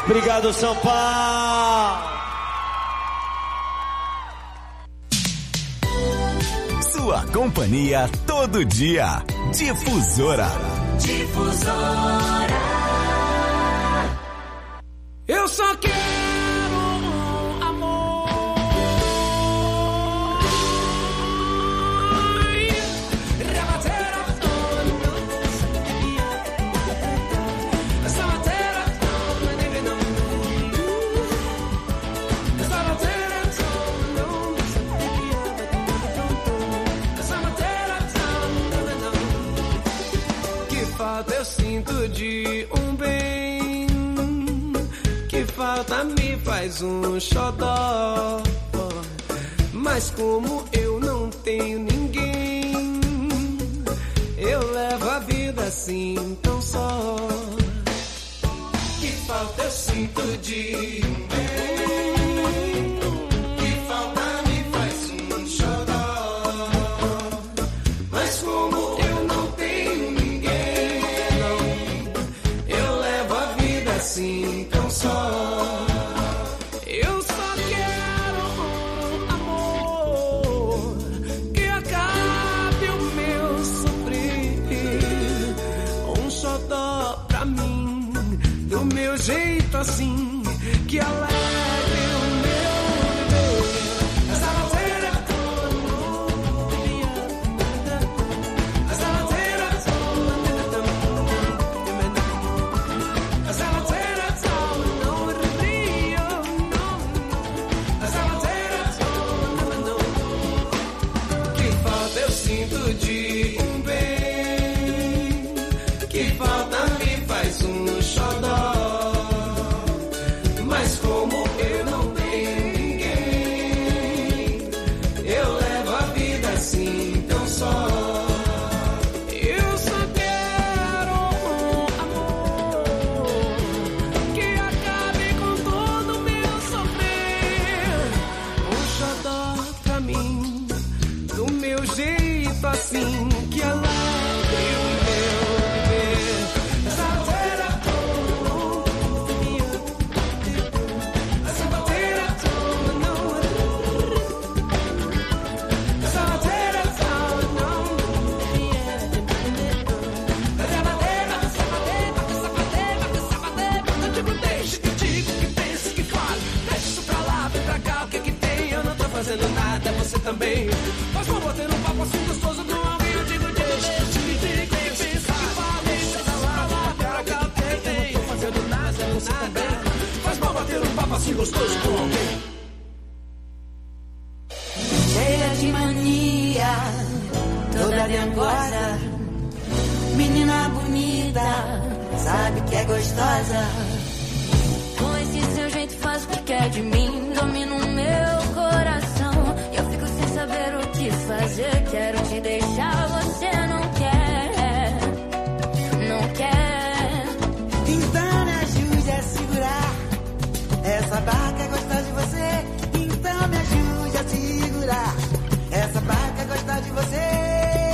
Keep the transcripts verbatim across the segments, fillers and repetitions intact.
Obrigado, São Paulo. Sua companhia todo dia. Difusora. Difusora. Eu só quero um amor. Eu sinto de um bem, que falta me faz um xodó. Mas como eu não tenho ninguém, eu levo a vida assim tão só. Que falta eu sinto de um bem, que falta me faz um xodó. Mas como eu não tenho ninguém, assim tão só. Eu só quero um amor que acabe o meu sofrer. Um xodó pra mim, do meu jeito assim, que alegre o meu viver. Essa ladeira sinto de um bem, que falta me faz um xodó. Mas como eu não tenho ninguém, eu levo a vida assim tão só. Eu só quero um amor que acabe com todo o meu sofrer. Um xodó pra mim, do meu jeito assim, que alegre o meu viver. Essa ladeira essa ladeira não, essa ladeira não, essa ladeira, essa ladeira, essa ladeira, essa ladeira. Eu digo deixa, que digo, que penso, que falo. Deixa isso pra lá, vem pra cá, o que que tem? Eu não tô fazendo nada, você também. Mas vou bater um papo assim gostoso com alguém. Eu digo deixa, que digo, que penso, que falo. Deixa isso pra lá, vem pra cá, o que que tem? Eu não tô fazendo nada, você também. Mas vou bater um papo assim gostoso com alguém. Cheia de mania, toda dengosa, menina bonita, sabe que é gostosa. Com esse seu jeito faz o que quer de mim, domina o meu coração. E eu fico sem saber o que fazer, quero te deixar, você não quer, não quer. Então me ajude a segurar essa barca, gostar de você. Então me ajude a segurar essa barca, gostar de você.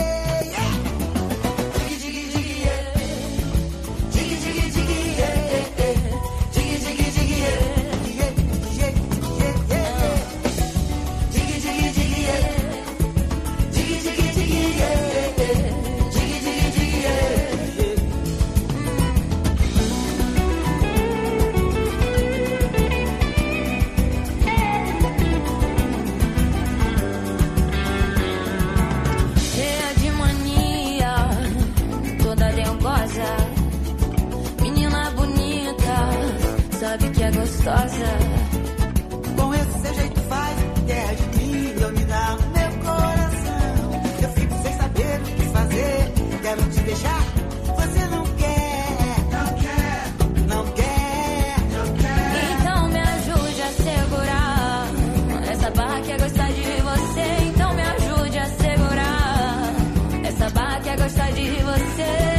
Menina bonita, sabe que é gostosa. Com esse seu jeito faz quer de mim, dominar o meu coração. Eu fico sem saber o que fazer, quero te deixar, você não quer, não quer, não quer, não quer. Então me ajude a segurar essa barra que é gostar de você. Então me ajude a segurar essa barra que é gostar de você.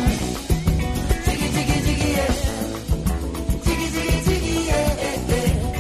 Yeah.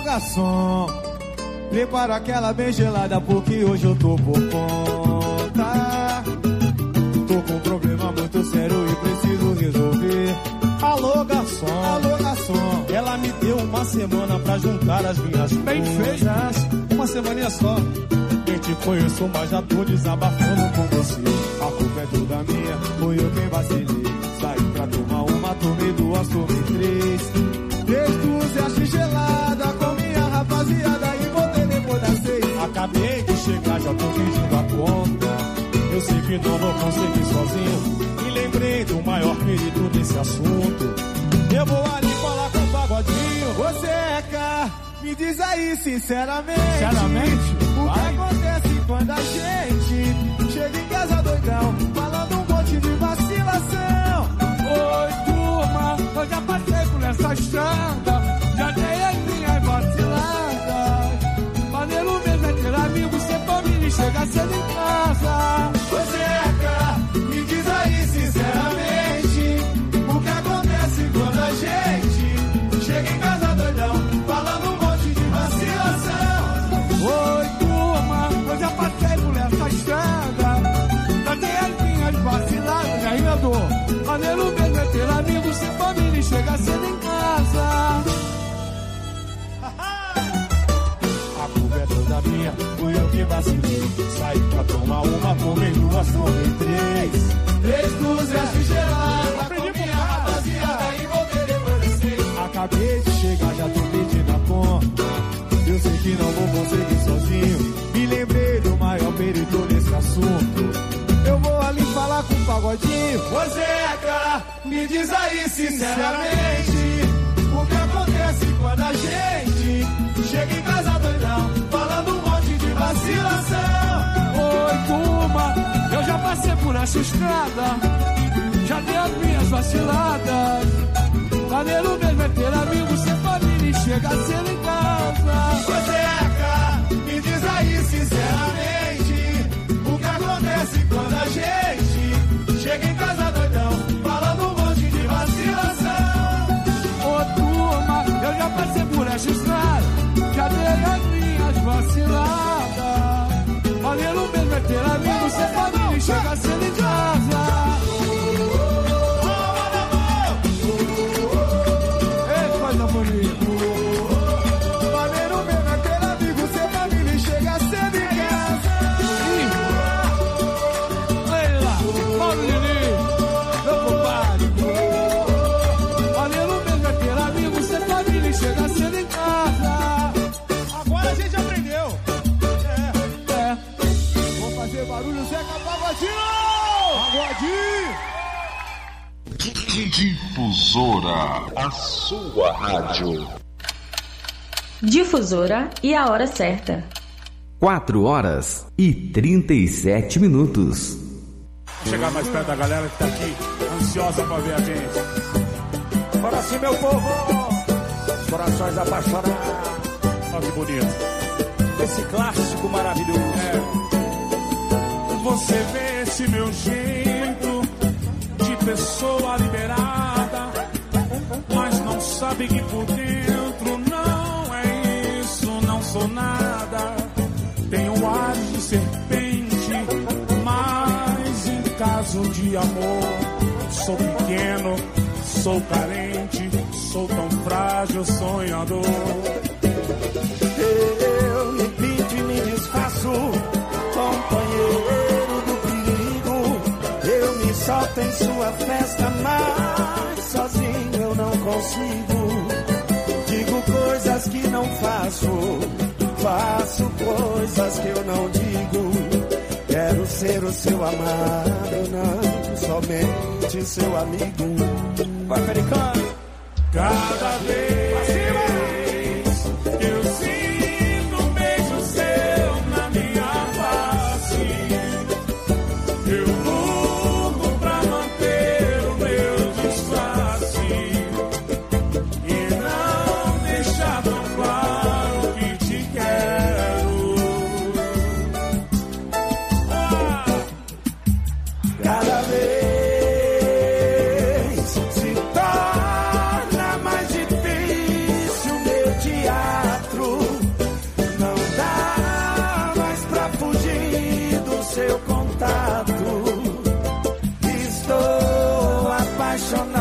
garçom, prepara aquela bem gelada porque hoje eu tô por conta. Tô com um problema muito sério e preciso resolver. Alô garçom, alô garçom, ela me deu uma semana pra juntar as minhas bem feitas. Uma semaninha só. Nem te conheço, mas já tô desabafando com você. A culpa é toda minha, foi eu quem vacilei. Saí pra tomar uma, tomei duas, tomei três. Três dúzias achei gelada com minha rapaziada e voltei depois das seis. Acabei de chegar, já tô pedindo a conta. Eu sei que não vou conseguir sozinho. Me lembrei do maior perigo desse assunto. Eu vou ali falar com o pagodinho. Você é cá, me diz aí sinceramente. Sinceramente? O vai. Que acontece quando a gente chega em casa doidão, falando um monte de vacilação. Oi turma, eu já passei por essa estrada, já dei as minhas vaciladas. Maneiro mesmo é ter amigos, ser família e chegar cedo em casa. Você é cá, me diz aí sinceramente, o que acontece quando a gente chega em casa doidão, falando um monte de vacilação. Oi turma, eu já passei por essa estrada, já dei as minhas vaciladas. Aí meu dor, maneiro mesmo é ter amigos, ser família e chegar cedo em casa. A culpa é toda minha, fui eu que vacilei. Saí pra tomar uma, tomei duas, tomei três. Três dúzias de gelada com minha rapaziada e voltei depois de seis. Acabei de chegar, já tô pedindo a conta. Eu sei que não vou conseguir sozinho. Me lembrei do maior perigo nesse assunto. Eu vou ali falar com o pagodinho. Você é cá, me diz aí sinceramente, o que acontece quando a gente chega em casa doidão, falando um monte de vacilação. Oi turma, eu já passei por essa estrada, já dei as minhas vaciladas. Maneiro mesmo é ter amigos, ser família e chegar cedo em casa. Você é cá, me diz aí sinceramente, o que acontece quando a gente chega em casa doidão, falando um monte de vacilação. Ô turma, eu já passei por essa estrada, já dei as minhas vaciladas. Maneiro mesmo é ter amigos, ser família e chegar cedo em casa. Ei, coisa bonita. Maneiro mesmo é ter amigos, ser família e chegar cedo em casa. Leila, Paulo Lili, meu compadre. Maneiro mesmo é ter amigos, ser família e chegar cedo em casa. Agora a gente aprendeu. É, É. vou fazer barulho, Zeca Pagodinho! Pagodinho! Difusora, a sua rádio. Difusora e a hora certa. quatro horas e trinta e sete minutos. Vou chegar mais perto da galera que tá aqui, ansiosa pra ver a gente. Bora assim, meu povo! Corações apaixonados. Olha que bonito. Esse clássico maravilhoso. É. Você vê esse meu jeito de pessoa liberada, mas não sabe que por dentro não é isso, não sou nada. Tenho ar de serpente, mas em caso de amor sou pequeno, sou carente, sou tão frágil, sonhador. Eu me pinto e me desfaço, companheiro do perigo. Eu me solto em sua festa, mas sozinho eu não consigo. Digo coisas que não faço, faço coisas que eu não digo. Quero ser o seu amado, não somente seu amigo. Vai, americano. Cada vez que eu sinto um beijo seu na minha face, eu luto pra manter o meu disfarce e não deixar tão claro que te quero. Ah! Cada vez se torna mais difícil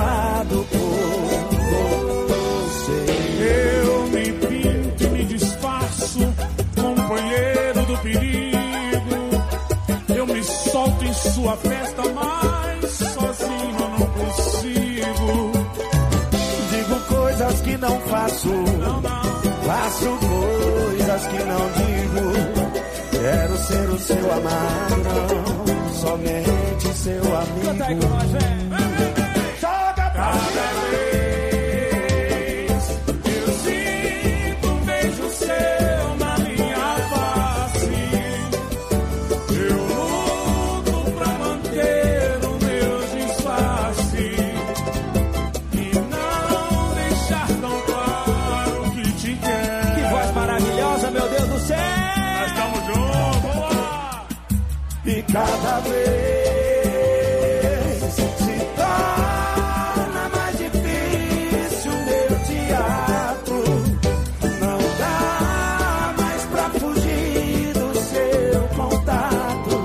apaixonado por você. Eu me pinto e me disfarço, companheiro do perigo. Eu me solto em sua festa, mas sozinho eu não consigo. Digo coisas que não faço, Não, não. faço coisas que não digo. Quero ser o seu amado, não somente seu amigo. Canta aí com nós, vem. Joga pra Cada vez eu sinto um beijo seu na minha face. Eu luto pra manter o meu disfarce e não deixar tão claro que te quero. Que voz maravilhosa, meu Deus do céu! Nós estamos juntos, vamos lá! e cada vez se torna mais difícil meu teatro. Não dá mais pra fugir do seu contato.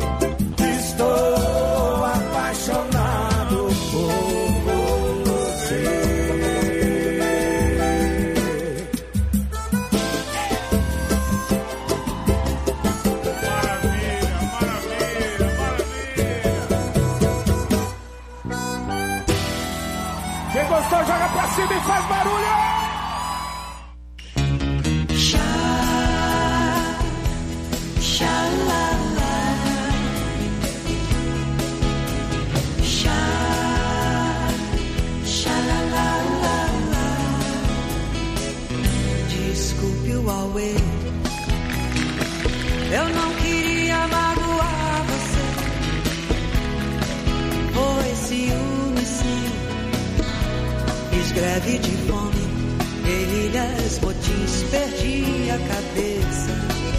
Estou apaixonado por você. Maravilha, maravilha, maravilha! Quem gostou, joga pra cima e faz barulho! Desculpe o auê, eu não queria magoar você. Foi ciúme, sim. Fiz greve de fome, guerrilhas, botins, perdi a cabeça.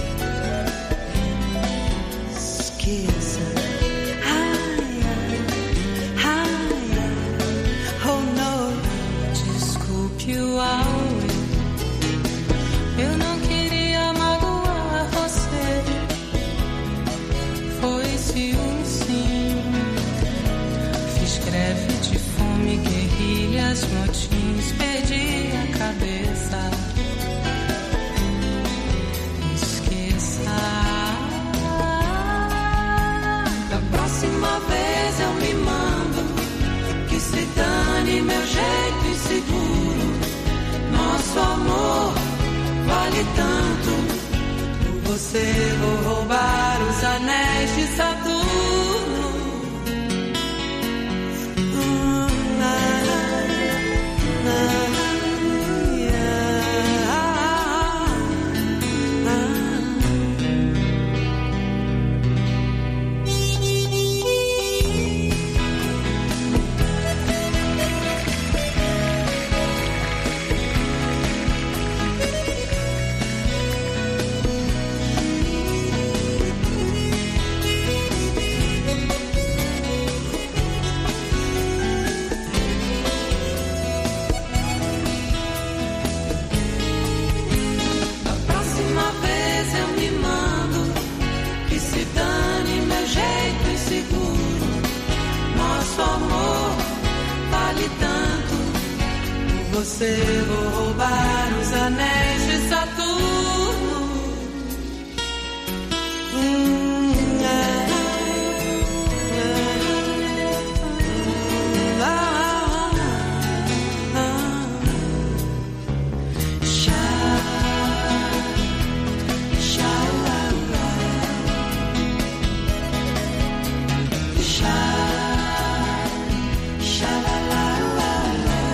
Esqueça. Ai, ai, ai, ai. Oh no. Desculpe o auê, eu não queria magoar você. Foi ciúme, sim. Fiz greve de fome, guerrilhas, motins, perdi a cabeça. Esqueça. Da próxima vez eu me mando, que se dane meu jeito inseguro. Nosso amor vale tanto. Por você vou roubar os anéis de Saturno. Hum, na, na, na, Da próxima vez eu me mando, que se dane meu jeito inseguro. Nosso amor vale tanto. Por você vou roubar os anéis de Saturno. Hum, é, é, ah, ah. Chá, chá, lá, lá. Chá, chá, lá, lá, lá, lá.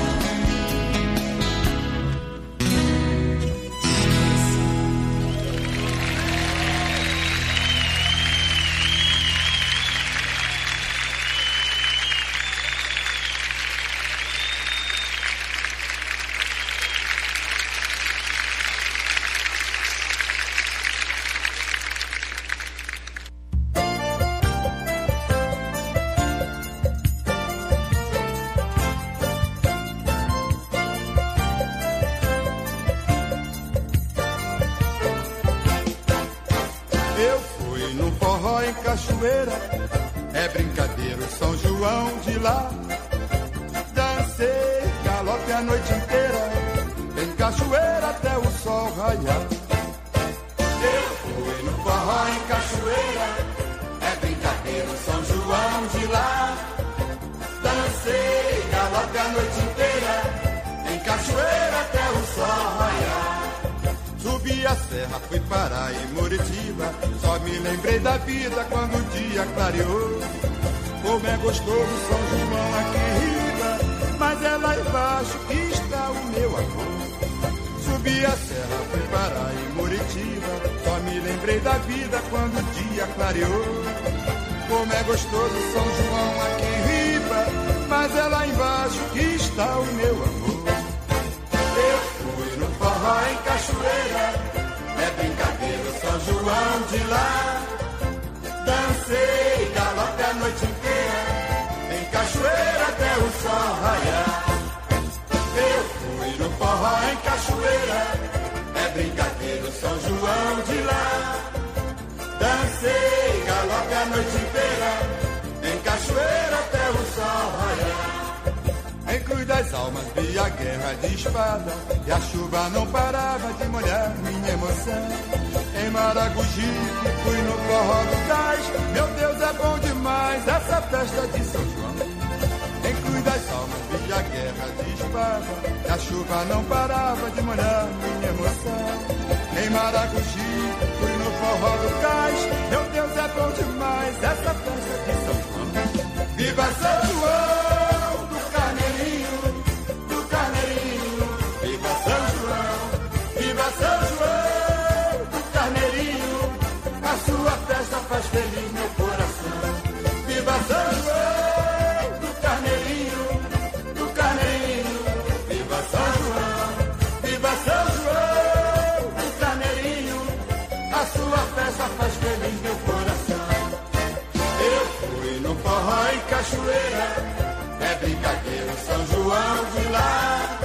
Eu fui no forró em Cachoeira, é brincadeira, São João de lá. galope a noite inteira, em cachoeira até o sol raiar. Eu fui no forró em cachoeira, é brincadeira São João de lá. Dancei galope a noite inteira, em cachoeira até o sol raiar. Subi a serra, fui parar em Muritiba, só me lembrei da vida quando o dia clareou. Como é gostoso São João aqui em Riba, mas é lá embaixo que está o meu amor. Subi a serra, fui parar em Muritiba, só me lembrei da vida quando o dia clareou. Como é gostoso São João aqui em Riba, mas é lá embaixo que está o meu amor. Eu fui no forró em cachoeira, é brincadeira São João de lá. Dancei galope a noite inteira, em cachoeira até o sol raiar. Eu fui no forró em cachoeira, é brincadeira São João de lá. Dancei galope a noite inteira, em cachoeira até o sol raiar. Em Cruz das Almas vi a guerra de espada, e a chuva não parava de molhar minha emoção. Em Maragogi que fui no forró do Cais, meu Deus é bom demais essa festa de São João. Em Cruz das Almas vi a guerra de espada, e a chuva não parava de molhar minha emoção. Em Maragogi fui no forró do Cais, meu Deus é bom demais essa festa de São João. Viva São João do Carneirinho, do Carneirinho. Viva São João, viva São João do Carneirinho. A sua festa faz feliz meu coração. Viva São João do Carneirinho, do Carneirinho. Viva São João, viva São João do Carneirinho. A sua festa faz feliz meu coração. Eu fui no forró em cachoeira, é brincadeira São João de lá.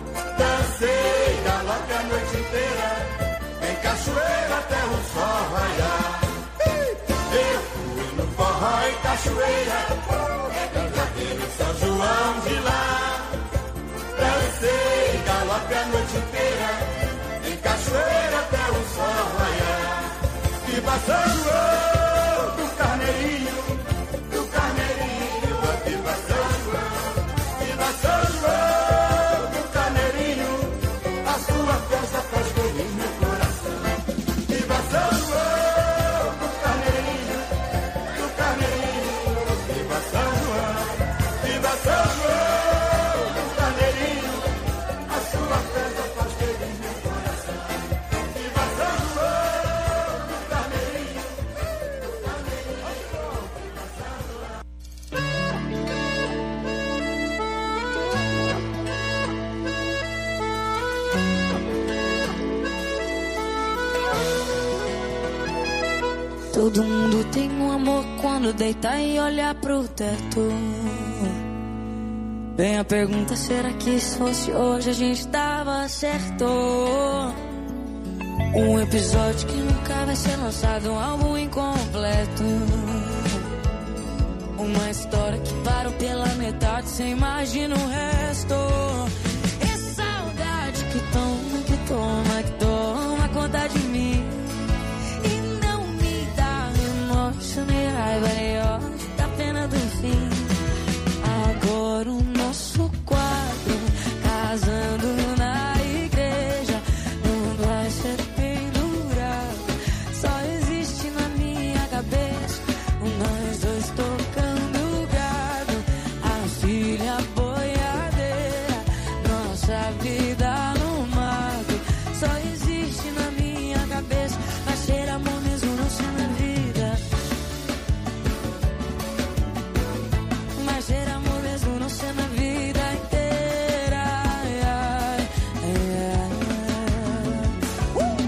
Dancei galope a noite inteira, em cachoeira até o sol raiar. Eu fui no forró em cachoeira, é brincadeira São João de lá. Dancei galope a noite inteira, em cachoeira até o sol raiar. Viva São João do Carneirinho, do Carneirinho. Viva São João, viva São João do Carneirinho. A sua festa faz feliz meu coração. Viva São João do Carneirinho, do Carneirinho. Viva São João, viva São João do Carneirinho. A sua festa faz feliz meu coração. Viva São João do Carneirinho, do Carneirinho. Viva São João. Todo mundo tem um amor quando deita e olha pro teto. Vem a pergunta, será que se fosse hoje a gente dava certo? Um episódio que nunca vai ser lançado, um álbum incompleto. Uma história que parou pela metade, cê imagina o resto. É saudade que toma, que toma, que toma conta de mim. E não me dá remorso, nem raiva, nem ódio da pena do fim. Agora o nosso quadro, casando na igreja, não vai ser pendurado. Só existe na minha cabeça nós dois tocando gado, a filha boiadeira, nossa vida no mato. Só existe na minha cabeça, vai ser amor mesmo não sendo vida. Vai ser amor mesmo não sendo a vida inteira. Ai, ai, ai, ai. Uh!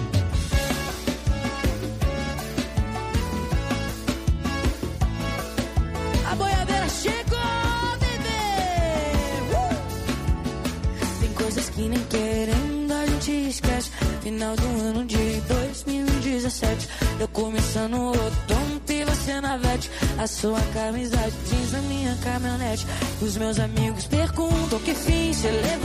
A boiadeira chegou, bebê! Uh! Tem coisas que nem querendo a gente esquece. Final do ano de dois mil e dezessete, eu começando o outono e você na vete. A sua camisa jeans na minha caminhonete. Os meus amigos perguntam que fim cê levou.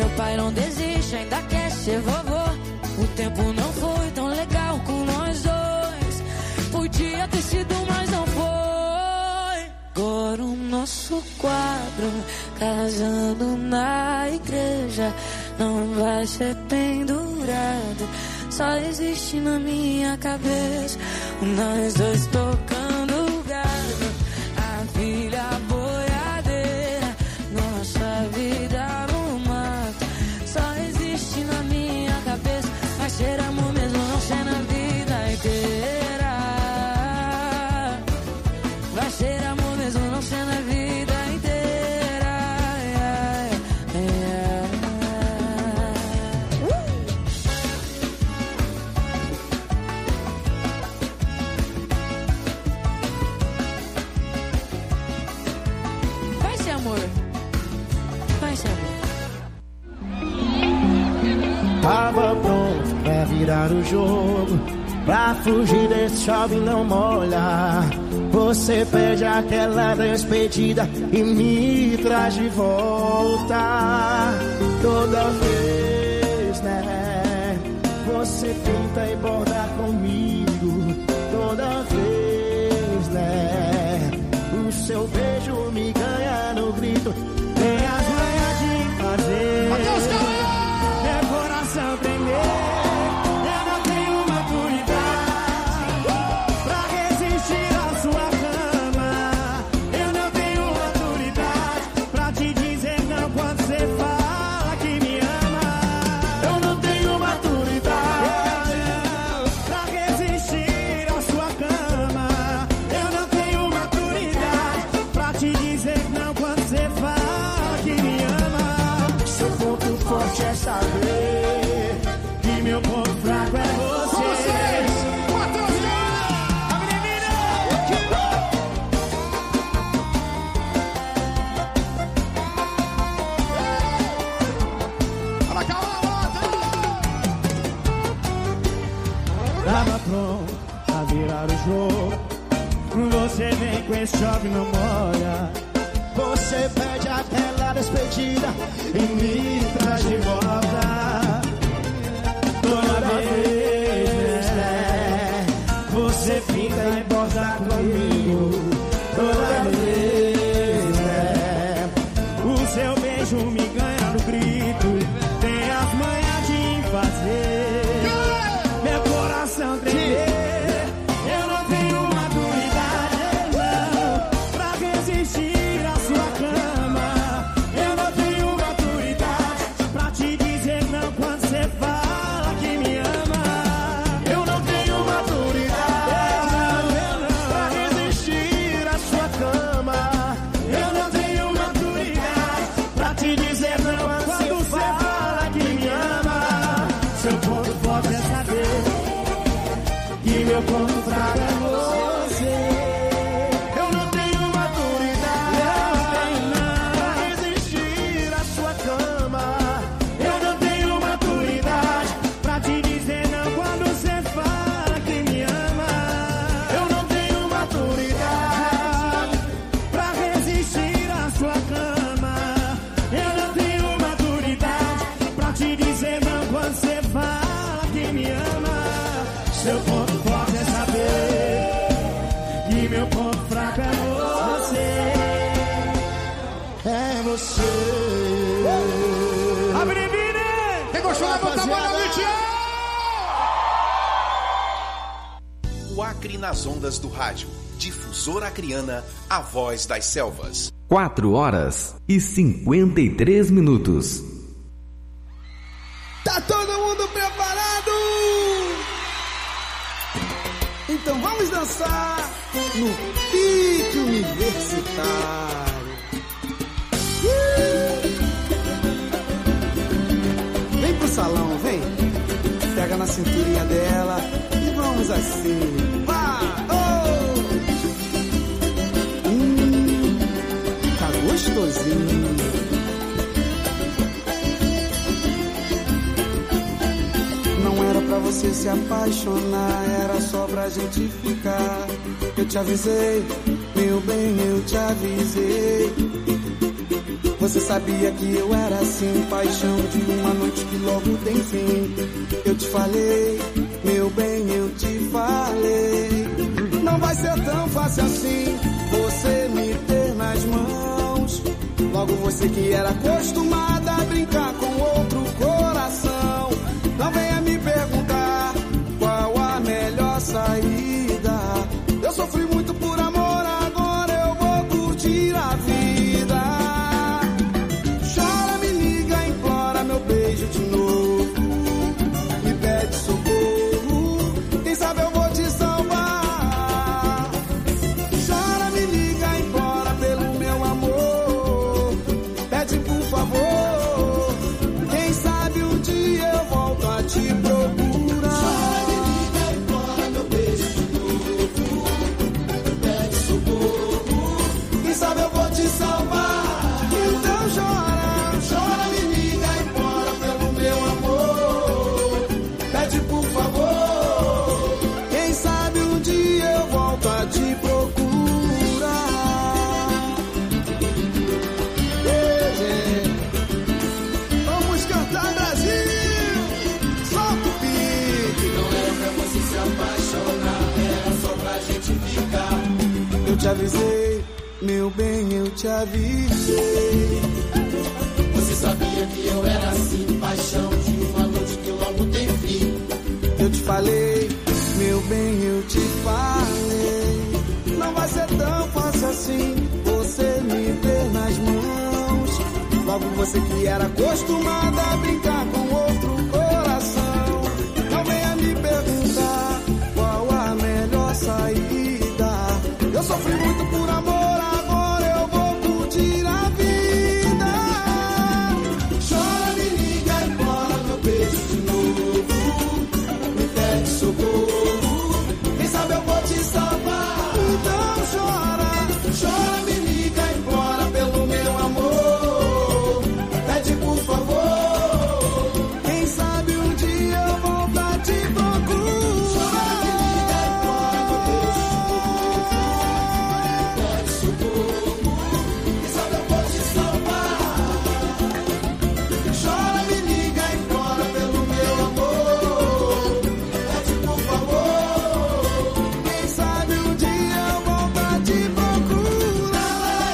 pai não desiste, ainda quer ser vovô. O tempo não foi tão legal com nós dois. Podia ter sido, mas não foi. Agora o nosso quadro, casando na igreja, não vai ser pendurado. Só existe na minha cabeça nós dois tocando gado. A filha boiadeira, nossa vida no mato. Só existe na minha cabeça. Vai ser amor mesmo não ser na vida inteira. Vai ser amor mesmo não ser na vida inteira. Yeah, yeah. Uh! Vai ser amor. Vai ser amor. Tava pronto pra virar o jogo, pra fugir desse chove e não molha. Você pede aquela despedida e me traz de volta. Toda vez, né? Você tenta e borda comigo. Toda vez, né? O seu beijo me ganha no grito. Tem as manhas de fazer meu coração tremer. Eu não tenho maturidade pra resistir à sua cama. Eu não tenho maturidade pra te dizer não quando você fala que me ama. Eu não tenho maturidade pra resistir à sua cama. Eu não tenho maturidade pra te dizer não quando você fala que me ama. Seu ponto forte é saber que meu ponto fraco é você. Tava pronto a virar o jogo. Você vem com esse chove não molha. Você pede aquela despedida e me traz de volta. Toda vez, né? Você fica e borda comigo. Toda vez, né? O seu beijo me ganha no grito. Tem as manhas de fazer meu coração tremer. Eu não tenho maturidade, não, pra resistir à sua cama. Eu não tenho maturidade pra te dizer não quando você fala que me ama. Eu não tenho maturidade pra resistir à sua cama. Eu não tenho maturidade pra te dizer não quando você fala que me ama. Seu ponto forte é saber que meu ponto fraco é você. Eu não tenho maturidade pra resistir à sua cama. Eu não tenho maturidade pra te dizer não quando você fala que me ama. Eu não tenho maturidade pra resistir à sua cama. Eu não tenho maturidade pra te dizer não quando você fala que me ama. Seu ponto forte é saber que meu ponto fraco é você. É você. Abre Vini! Quem gostou da boca boa noite? O Acre nas ondas do rádio. Difusora Acreana, a voz das selvas. Quatro horas e cinquenta e três minutos. Tá todo mundo preparado? Então vamos dançar no pique universitário. Vem pro salão, vem. Pega na cinturinha dela e vamos assim. Vai! Oh! Hum, tá gostosinho. Não era pra você se apaixonar, era só pra gente ficar. Eu te avisei, meu bem, eu te avisei. Você sabia que eu era assim, paixão de uma noite que logo tem fim. Eu te falei, meu bem, eu te falei. Não vai ser tão fácil assim, você me ter nas mãos. Logo você que era acostumada a brincar com outro coração. Não venha me perguntar qual a melhor saída. Eu sofri muito por amor, agora eu vou curtir a vida. Chora, me liga, implora meu beijo de novo. Me pede socorro, quem sabe eu vou te salvar. Chora, me liga, implora pelo meu amor. Pede por favor, quem sabe um dia eu volto a te procurar. Chora, me liga, implora meu beijo de novo. Me pede socorro, quem sabe eu vou te salvar. Então chora, chora, me liga, implora pelo meu amor. Pede por favor, quem sabe um dia eu volto a te procurar. Yeah, yeah. Vamos cantar, Brasil! Solta o pique! Não era pra você se apaixonar, era só pra gente ficar. Eu te avisei, meu bem, eu te avisei. Você sabia que eu era assim, paixão de uma noite que logo tem fim. Eu te falei, meu bem, eu te falei. Não vai ser tão fácil assim, você me ter nas mãos. Logo você que era acostumada a brincar com outro coração. Não venha me perguntar qual a melhor saída. Eu sofri muito por amor, agora eu vou curtir a vida. Chora, me liga, implora meu beijo de novo. Me pede socorro, quem sabe eu vou te salvar. Então chora, chora, me liga, implora pelo meu amor. Pede por favor, quem sabe um dia eu volto a te procurar. Chora, me liga, implora meu beijo de novo. Pede socorro, quem sabe eu vou te salvar. Chora, me liga, implora pelo meu amor. Pede por favor, quem sabe um dia eu volto a te procurar.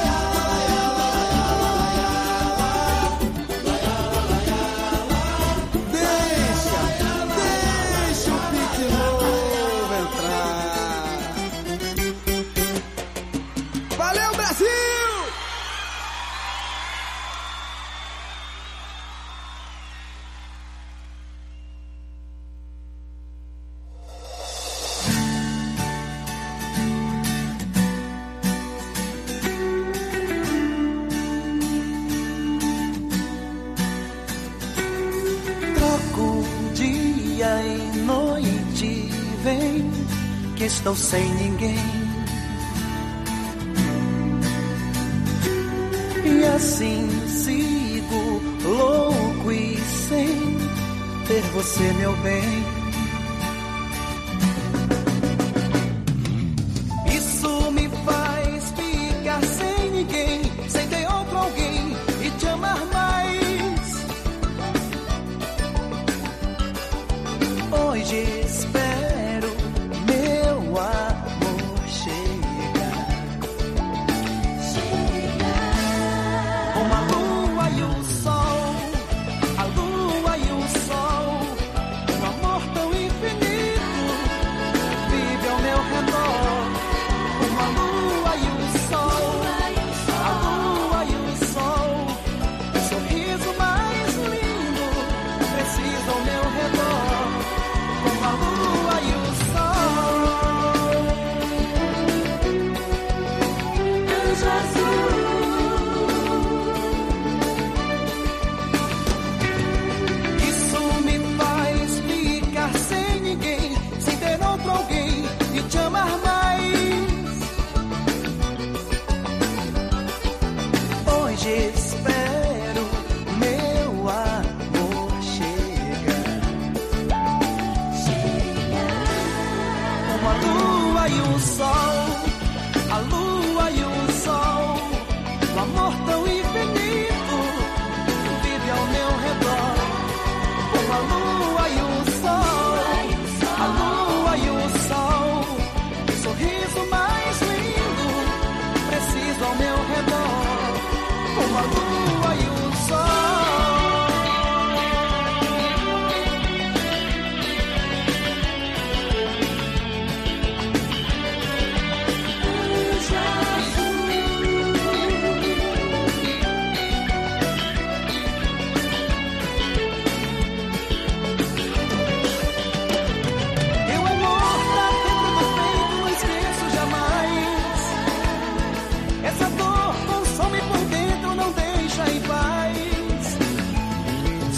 Deixa, deixa o pique novo entrar. Valeu, Brasil! Troco dia e noite, vem que estou sem ninguém. E assim sigo louco e sem ter você, meu bem. Isso me faz ficar sem ninguém, sem ter outro alguém e te amar mais. Hoje espero meu amor chegar. Uma lua e o sol, a lua e o sol, um amor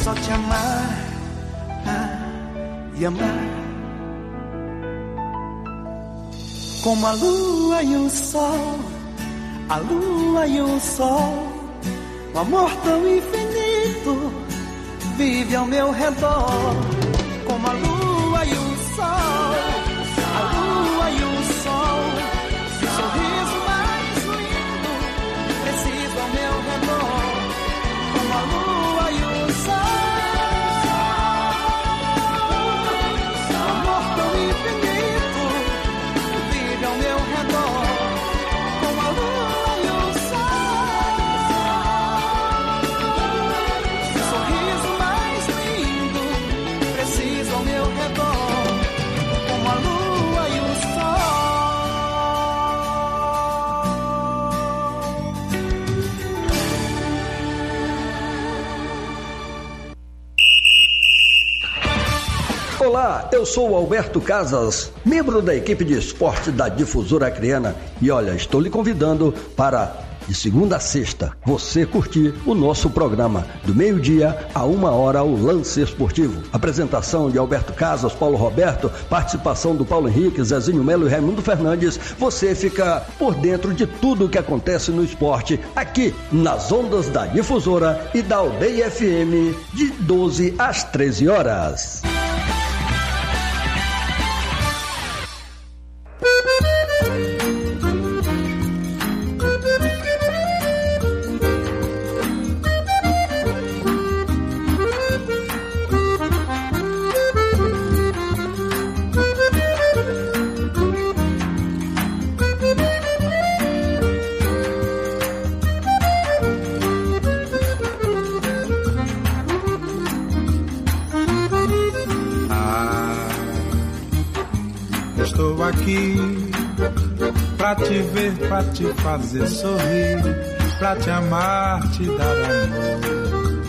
só te amar ah, e amar. Como a lua e o sol, a lua e o sol, um amor tão infinito vive ao meu redor. Como a lua e o sol, a lua e o sol, o sorriso mais lindo preciso ao meu redor. Como a lua e o sol, um amor tão infinito vive ao meu redor. Como a lua e o sol, o sorriso mais lindo preciso ao meu redor. Como a lua e o Olá, eu sou o Alberto Casas, membro da equipe de esporte da Difusora Acreana, e olha, estou lhe convidando para, de segunda a sexta, você curtir o nosso programa, do meio-dia a uma hora, o Lance Esportivo. Apresentação de Alberto Casas, Paulo Roberto, participação do Paulo Henrique, Zezinho Melo e Raimundo Fernandes. Você fica por dentro de tudo o que acontece no esporte, aqui nas ondas da Difusora e da Aldeia F M, de doze às treze horas. Pra te ver, pra te fazer sorrir, pra te amar, te dar amor.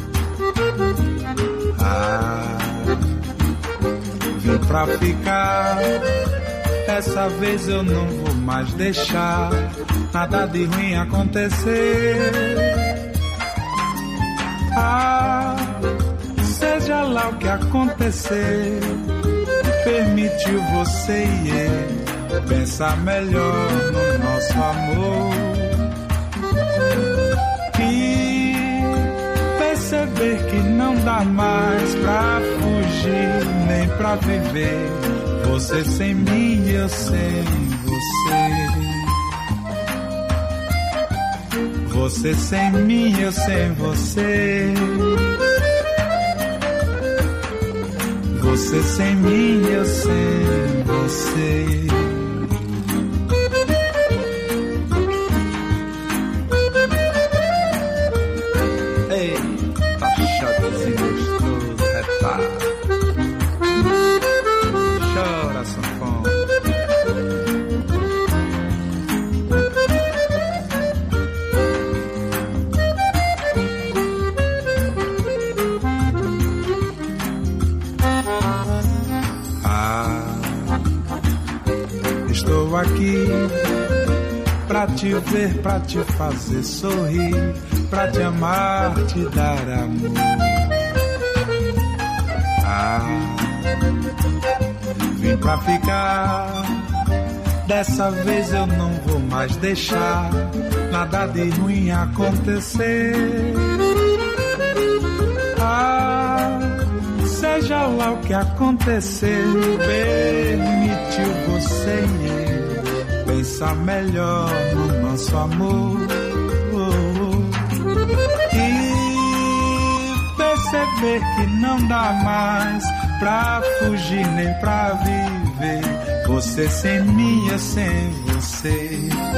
Ah, vim pra ficar, dessa vez eu não vou mais deixar nada de ruim acontecer. Ah, seja lá o que acontecer, permitiu você e eu pensar melhor no nosso amor e perceber que não dá mais pra fugir nem pra viver. Você sem mim e eu sem você. Você sem mim e eu sem você. Você sem mim e eu sem você. Aqui pra te ver, pra te fazer sorrir, pra te amar, te dar amor. Ah, vim pra ficar, dessa vez eu não vou mais deixar nada de ruim acontecer. Ah, seja lá o que acontecer, permitiu você e eu pensar melhor no nosso amor e perceber que não dá mais pra fugir nem pra viver. Você sem mim, eu sem você.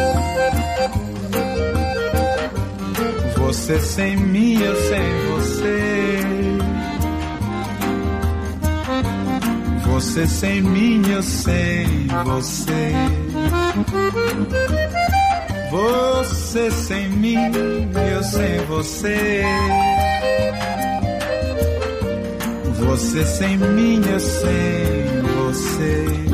Você sem mim, eu sem você. Você sem mim, eu sem você. Você sem mim, eu sem você. Você sem mim, eu sem você.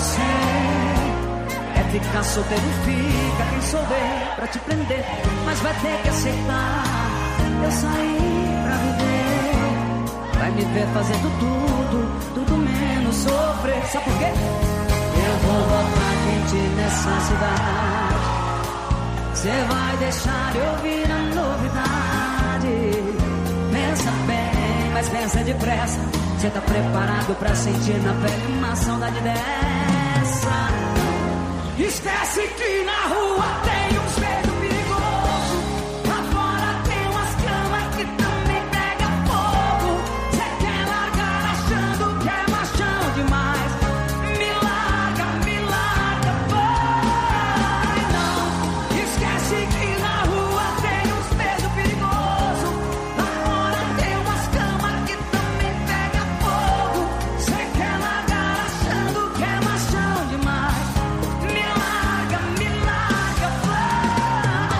você é ficar solteiro, fica quem souber pra te prender, mas vai ter que aceitar. Eu saí pra viver, vai me ver fazendo tudo, tudo menos sofrer. Sabe por quê? Eu vou botar quente nessa cidade, cê vai deixar eu ouvir a novidade. Pensa bem, mas pensa depressa. Cê tá preparado pra sentir na pele uma saudade dessa? Esquece que na rua tem uns beijos perigosos, lá fora tem umas camas que também pega fogo. Cê quer largar achando que é machão demais? Me larga, me larga, vai não. Esquece que na rua tem uns beijos perigosos, lá fora tem umas camas que também pega fogo. Cê quer largar achando que é machão demais? Me larga, me larga, vai.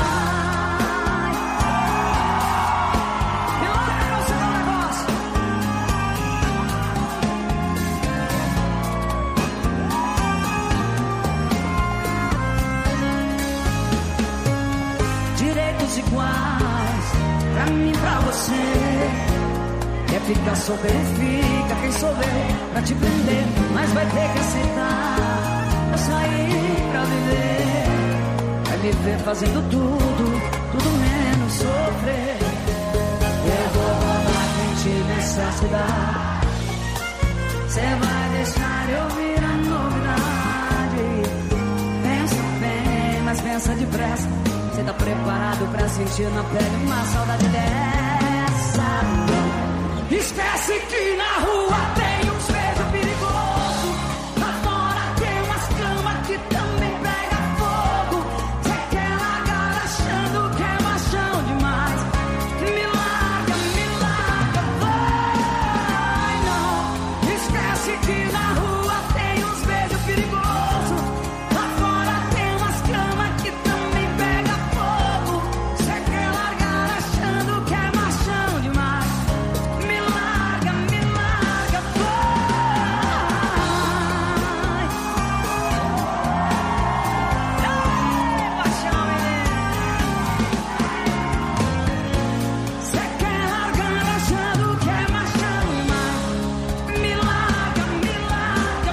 Me larga, não sei o negócio. Direitos iguais pra mim e pra você. Quer ficar solteiro, fica quem souber pra te prender, mas vai ter que aceitar. Eu saí pra viver, vai me ver fazendo tudo, tudo menos sofrer. Eu vou botar quente nessa cidade, cê vai deixar eu ouvir a novidade. Pensa bem, mas pensa depressa. Cê tá preparado pra sentir na pele uma saudade dessa? Esquece que na rua tem uns beijos perigosos, lá fora tem umas camas que também pega fogo. Cê quer largar achando que é machão demais? Me larga, me larga, vai não. Esquece que na rua tem uns beijos perigosos, lá fora tem umas camas que também pega fogo. Cê quer largar achando que é machão demais? Me larga, me larga, vai. Ei, paixão, menino. Cê quer largar achando que é machão demais? Me larga, me larga,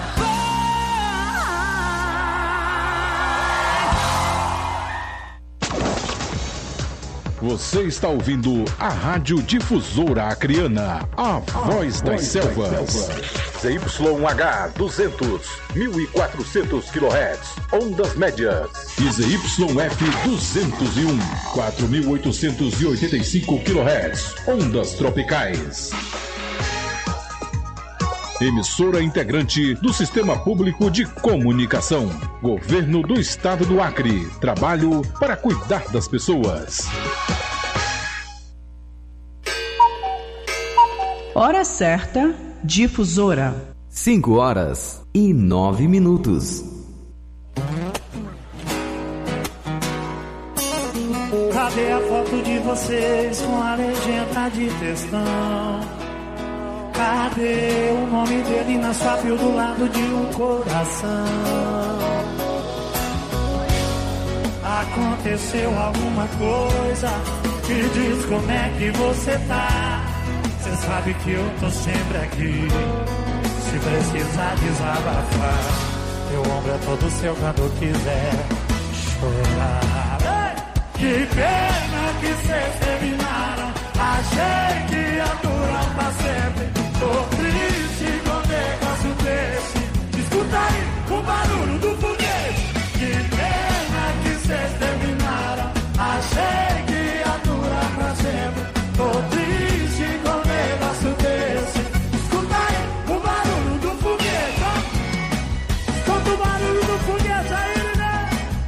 Você está ouvindo a Rádio Difusora Acreana, a voz das selvas. Z Y H duzentos, mil e quatrocentos quilohertz, ondas médias. E Z Y F duzentos e um, quatro mil oitocentos e oitenta e cinco quilohertz, ondas tropicais. Emissora integrante do Sistema Público de Comunicação. Governo do Estado do Acre. Trabalho para cuidar das pessoas. Hora certa, Difusora. cinco horas e nove minutos. Cadê a foto de vocês com a legenda de textão? Cadê o nome dele na sua bio do lado de um coração? Aconteceu alguma coisa? Me diz como é que você tá. Cê sabe que eu tô sempre aqui, se precisar desabafar. Meu ombro é todo seu quando quiser chorar. Que pena que cês terminaram, achei que ia durar pra sempre. Tô triste com um negócio desse. Escuta aí o barulho do foguete. Que pena que cês terminaram, achei que ia durar pra sempre. Tô triste com um negócio desse. Escuta aí o barulho do foguete, ó. Escuta o barulho do foguete aí, né?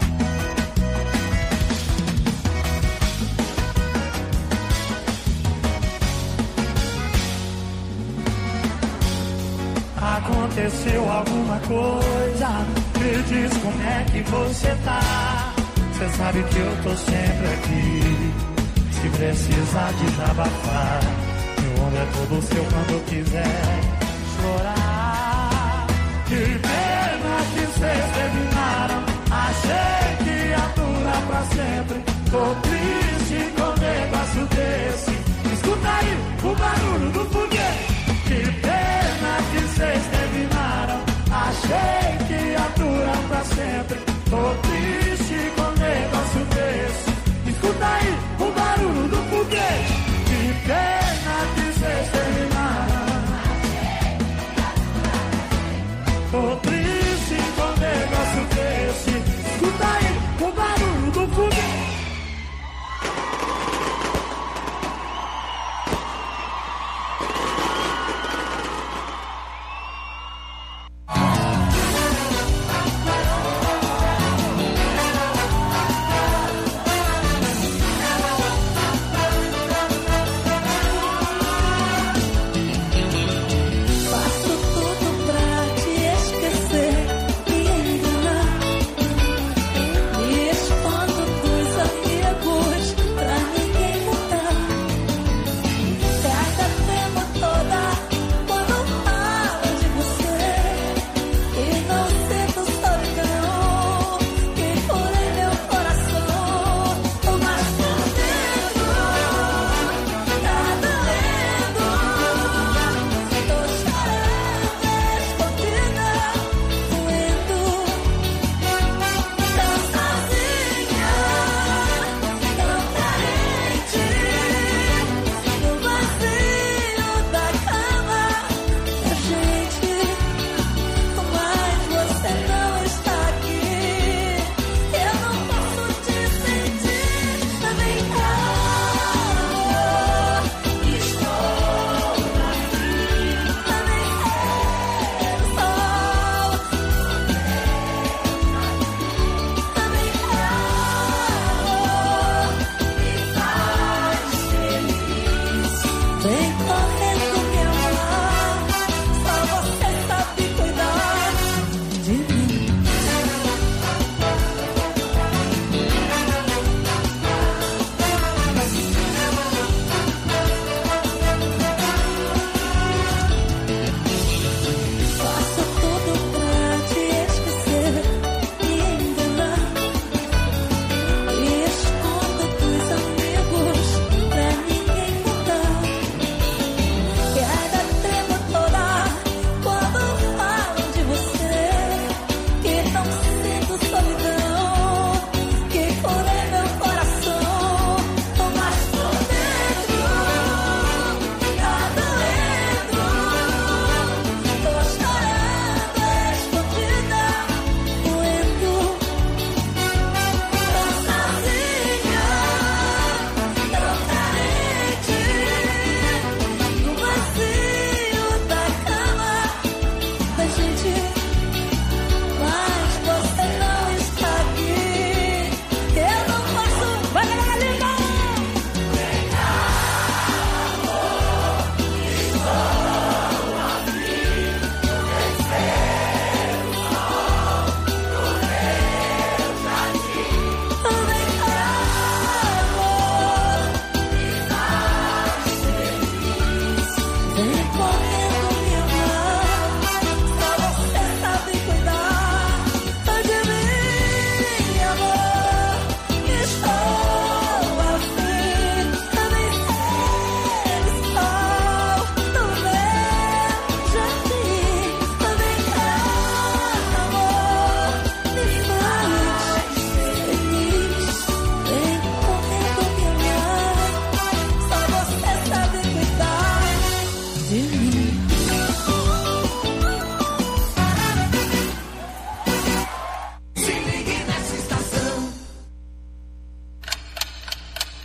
Aconteceu alguma coisa? Me diz como é que você tá. Cê sabe que eu tô sempre aqui, se precisar desabafar. Meu ombro é todo seu quando quiser chorar. Que pena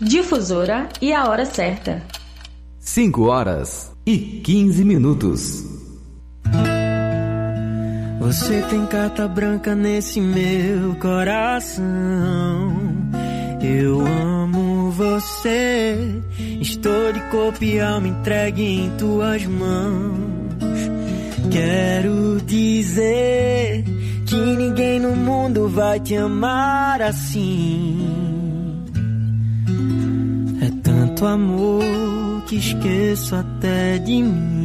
Difusora e a hora certa. cinco horas e quinze minutos. Você tem carta branca nesse meu coração. Eu amo você. Estou de corpo e alma entregue em tuas mãos. Quero dizer que ninguém no mundo vai te amar assim. É tanto amor que esqueço até de mim.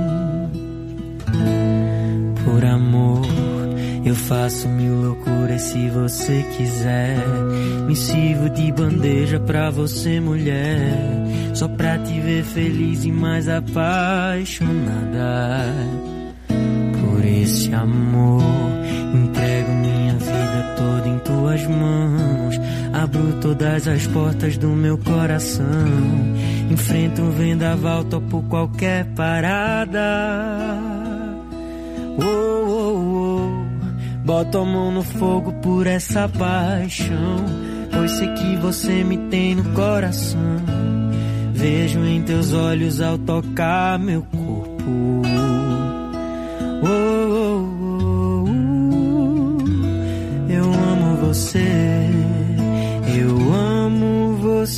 Por amor eu faço mil loucuras se você quiser. Me sirvo de bandeja pra você, mulher, só pra te ver feliz e mais apaixonada. Por esse amor entrego minha vida toda em tuas mãos. Abro todas as portas do meu coração. Enfrento um vendaval, topo qualquer parada. Oh, oh, oh. Boto a mão no fogo por essa paixão, pois sei que você me tem no coração. Vejo em teus olhos ao tocar meu corpo. Oh, oh, oh, oh. Eu amo você, eu amo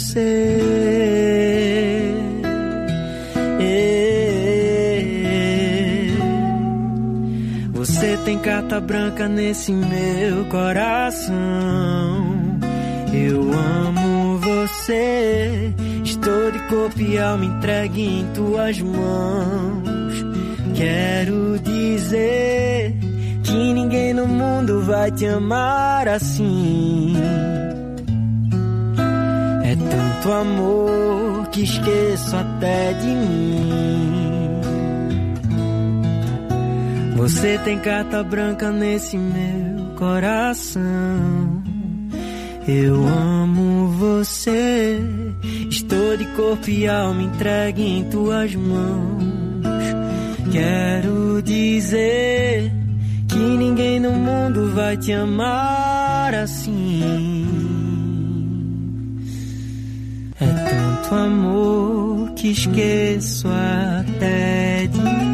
você. Você tem carta branca nesse meu coração. Eu amo você. Estou de corpo e alma entregue em tuas mãos. Quero dizer que ninguém no mundo vai te amar assim. É tanto amor que esqueço até de mim. Você tem carta branca nesse meu coração. Eu amo você. Estou de corpo e alma entregue em tuas mãos. Quero dizer que ninguém no mundo vai te amar assim. É tanto amor que esqueço até de mim.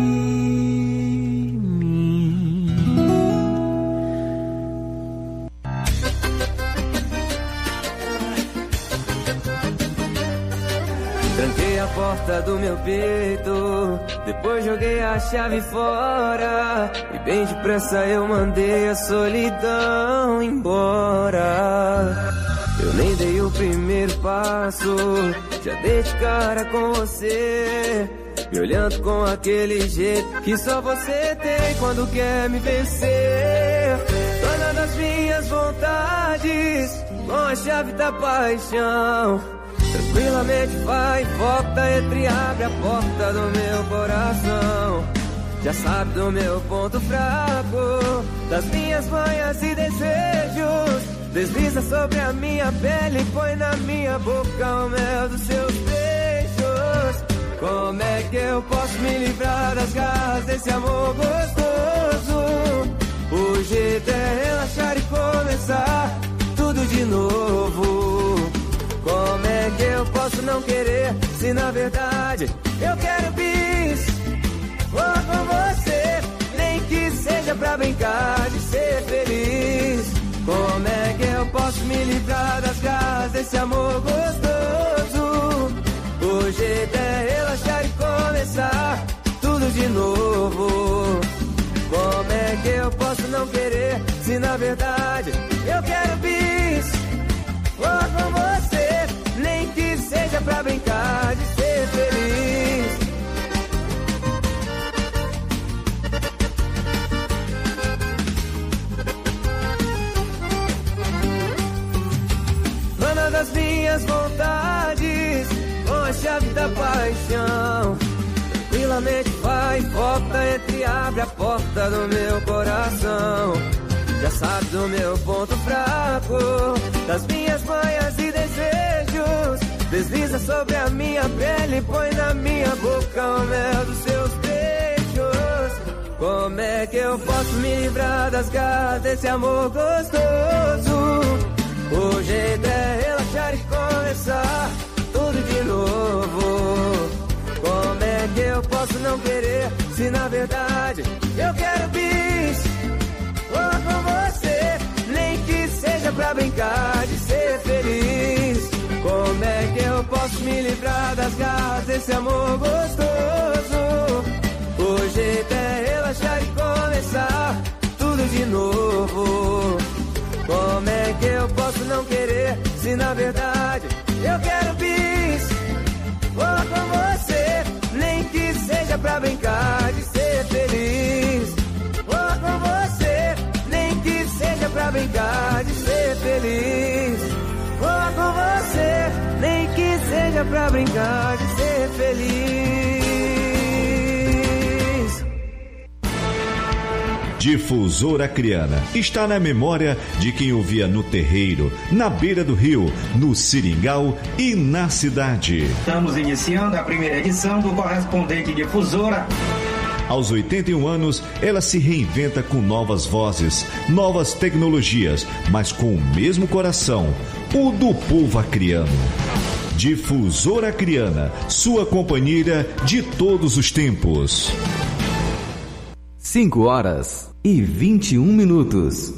Tranquei a porta do meu peito, depois joguei a chave fora, e bem depressa eu mandei a solidão embora. Eu nem dei o primeiro passo, já dei de cara com você, me olhando com aquele jeito que só você tem quando quer me vencer. Dona das minhas vontades, com a chave da paixão, tranquilamente vai e volta, entra e abre a porta do meu coração. Já sabe do meu ponto fraco, das minhas manhas e desejos. Desliza sobre a minha pele e põe na minha boca o mel dos seus beijos. Como é que eu posso me livrar das garras desse amor gostoso? O jeito é relaxar e começar tudo de novo. Como é que eu posso não querer, se na verdade eu quero bis? Vou com você, nem que seja pra brincar de ser feliz. Como é que eu posso me livrar das garras desse amor gostoso? O jeito é relaxar e começar tudo de novo. Como é que eu posso não querer, se na verdade eu quero bis? Vou com você, nem que seja pra brincar de ser feliz. Dona das minhas vontades, com a chave da paixão, tranquilamente vai e volta, entra e abre a porta do meu coração. Já sabe do meu ponto fraco, das minhas manhas e desejos. Desliza sobre a minha pele e põe na minha boca o mel dos seus beijos. Como é que eu posso me livrar das garras desse amor gostoso? O jeito é relaxar e começar tudo de novo. Como é que eu posso não querer, se na verdade eu quero bis? Vou com você, nem que seja pra brincar de ser feliz. Como é que eu posso me livrar das garras desse amor gostoso? O jeito é relaxar e começar tudo de novo. Como é que eu posso não querer, se na verdade eu quero bis? Vou lá com você, nem que seja pra brincar de ser feliz. Vou lá com você, nem que seja pra brincar de ser feliz. Vou lá com você, nem que seja pra brincar de ser feliz. Difusora Acreana está na memória de quem ouvia no terreiro, na beira do rio, no seringal e na cidade. Estamos iniciando a primeira edição do Correspondente Difusora. Aos oitenta e um anos, ela se reinventa com novas vozes, novas tecnologias, mas com o mesmo coração, o do povo acreano. Difusora Acreana, sua companheira de todos os tempos. cinco horas e vinte e um minutos.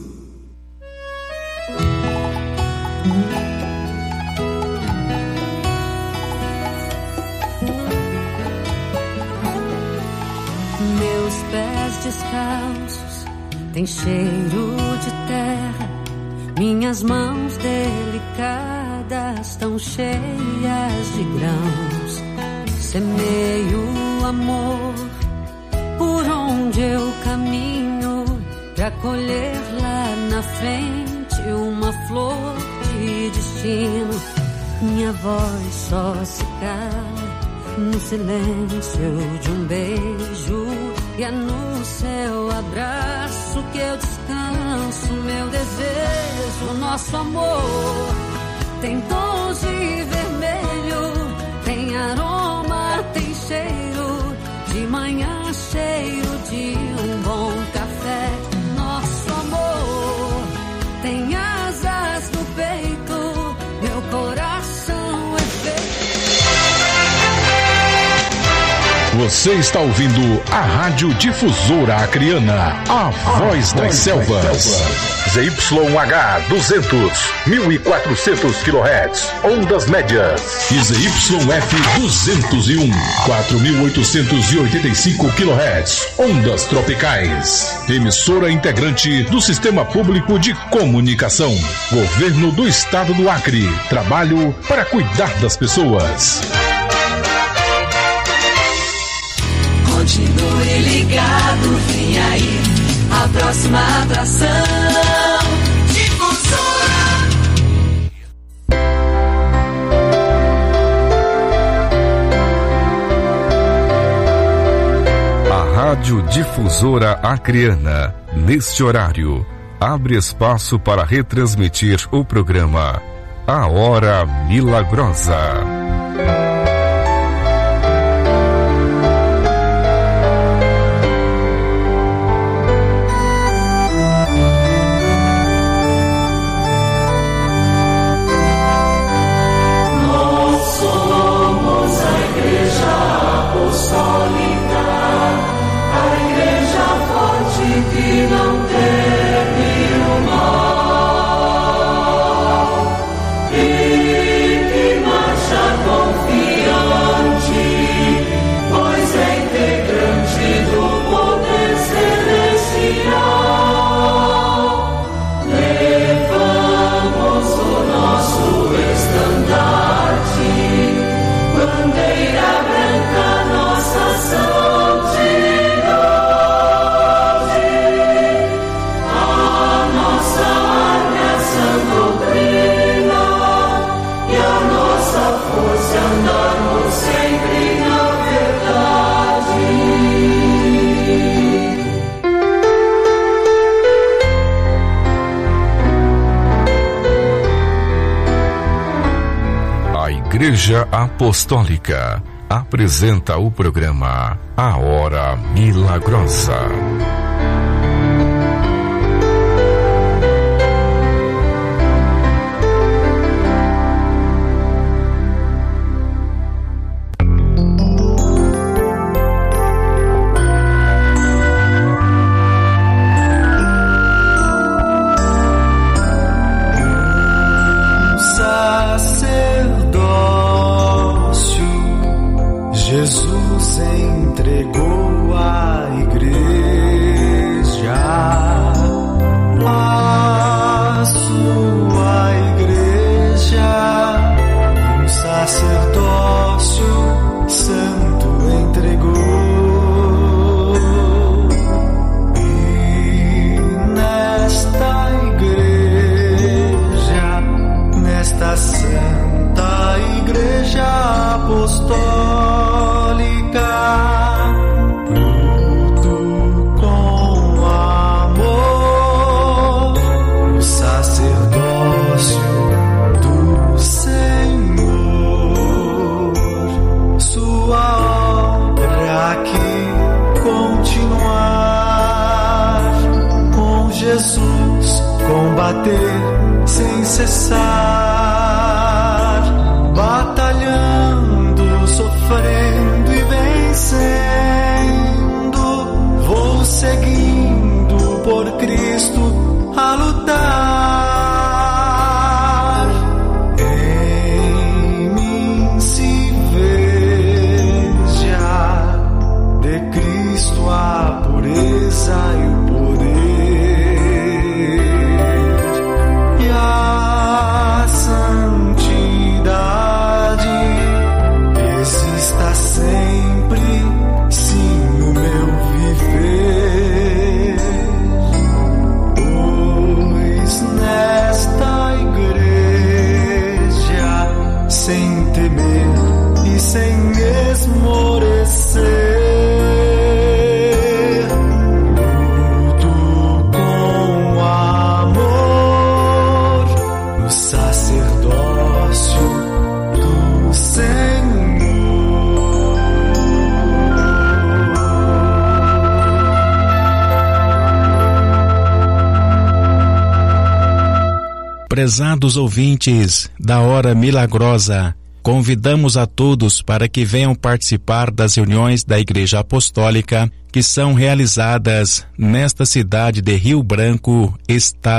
Meus pés descalços têm cheiro de terra, minhas mãos delicadas tão cheias de grãos. Semeio amor por onde eu caminho, pra colher lá na frente uma flor de destino. Minha voz só se cala no silêncio de um beijo, e é no seu abraço que eu descanso meu desejo. Nosso amor tem tons de vermelho, tem aroma, tem cheiro de manhã, cheiro de um bom café. Nosso amor tem asas no peito, meu coração é feito. Você está ouvindo a Rádio Difusora Acreana, a voz das selvas. Z Y H duzentos, mil e quatrocentos quilohertz, ondas médias. E Z Y F duzentos e um, quatro mil oitocentos e oitenta e cinco quilohertz, ondas tropicais. Emissora integrante do Sistema Público de Comunicação. Governo do Estado do Acre. Trabalho para cuidar das pessoas. Continue ligado, vem aí a próxima atração. Difusora. A Rádio Difusora Acreana, neste horário, abre espaço para retransmitir o programa A Hora Milagrosa. Igreja Apostólica apresenta o programa A Hora Milagrosa. luto com amor, o sacerdócio do Senhor, sua obra aqui continuar, com Jesus combater sem cessar, batalhando, sofrendo e vencendo, vou seguindo por Cristo a lutar. Em mim se veja de Cristo a pureza e o poder. Exista sempre, sim, no meu viver, pois nesta igreja, sem temer e sem esmorecer, luto com amor no sacerdócio do Senhor. Prezados ouvintes da Hora Milagrosa, convidamos a todos para que venham participar das reuniões da Igreja Apostólica que são realizadas nesta cidade de Rio Branco, estado